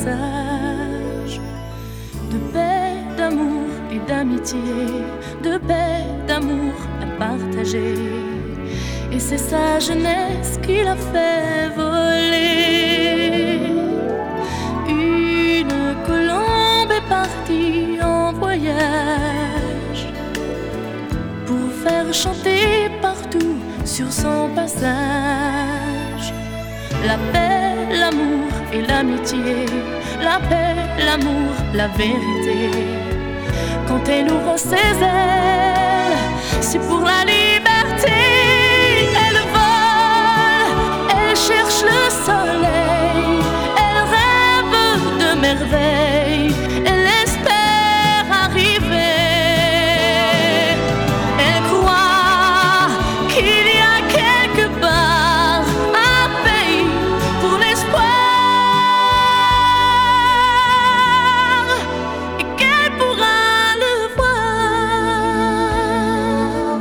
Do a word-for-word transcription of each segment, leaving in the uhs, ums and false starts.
message de paix, d'amour et d'amitié, de paix, d'amour à partager. Et c'est sa jeunesse qui l'a fait voler. Une colombe est partie en voyage pour faire chanter partout sur son passage la paix, l'amour et l'amitié, la paix, l'amour, la vérité. Quand elle ouvre ses ailes, c'est pour la liberté. Elle vole, elle cherche le soleil, elle rêve de merveilles, elle espère arriver. Elle croit qu'il y a quelque part un pays pour l'espoir et qu'elle pourra le voir.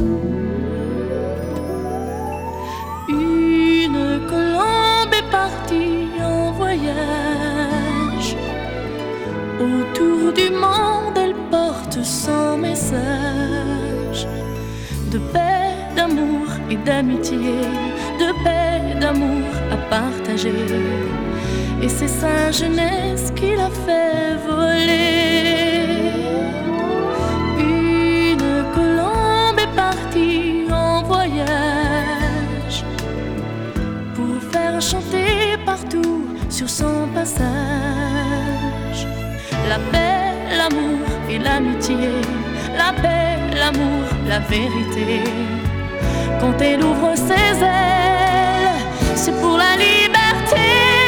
Une colombe est partie en voyage. Autour du monde, elle porte son message de paix, d'amour et d'amitié, de paix, d'amour à partager. Et c'est sa jeunesse qui l'a fait voler. Une colombe est partie en voyage pour faire chanter partout sur son passage la paix, l'amour et l'amitié, la paix, l'amour, la vérité. Quand elle ouvre ses ailes, c'est pour la liberté.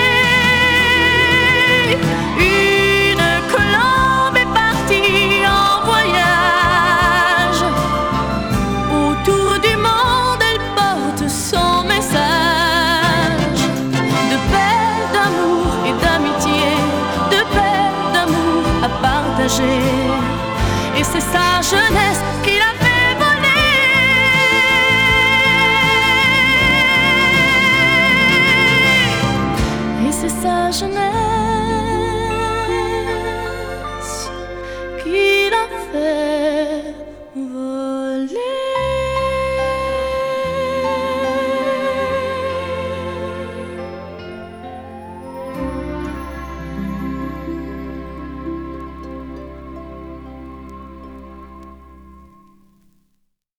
Une colombe est partie en voyage. Autour du monde, elle porte son message de paix, d'amour et d'amitié, de paix, d'amour à partager. Et c'est sa jeunesse qui l'a fait voler. Et c'est sa jeunesse qui l'a fait